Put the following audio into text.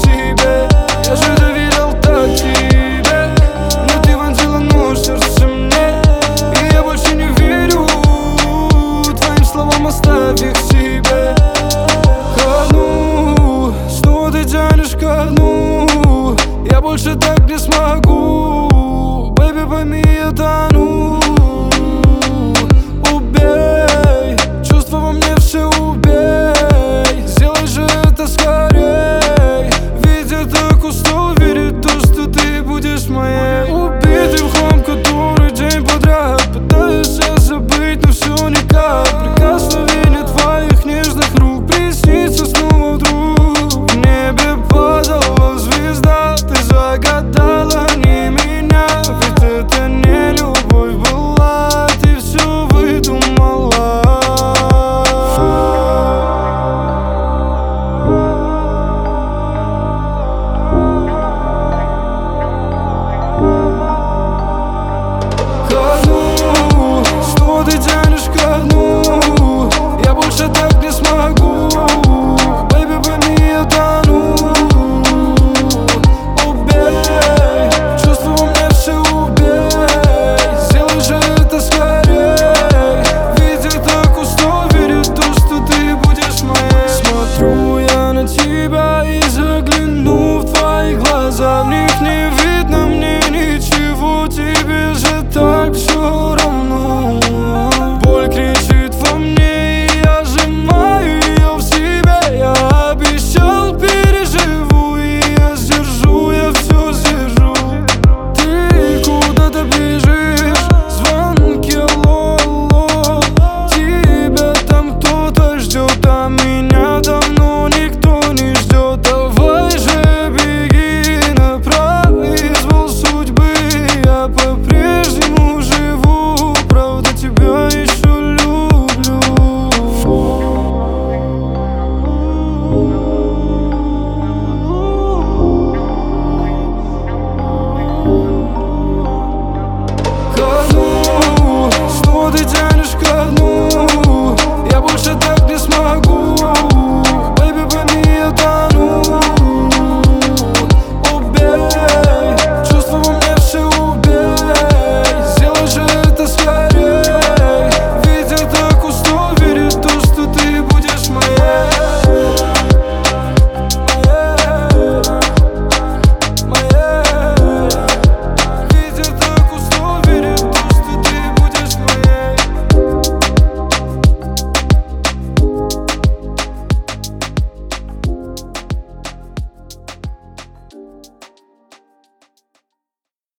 себе. Я же доверял так тебе, но ты вонзила нож в сердце мне. И я больше не верю твоим словам, оставь их себе. Ко дну, снова ты тянешь ко дну. Я больше так не смогу, бэйби, пойми, это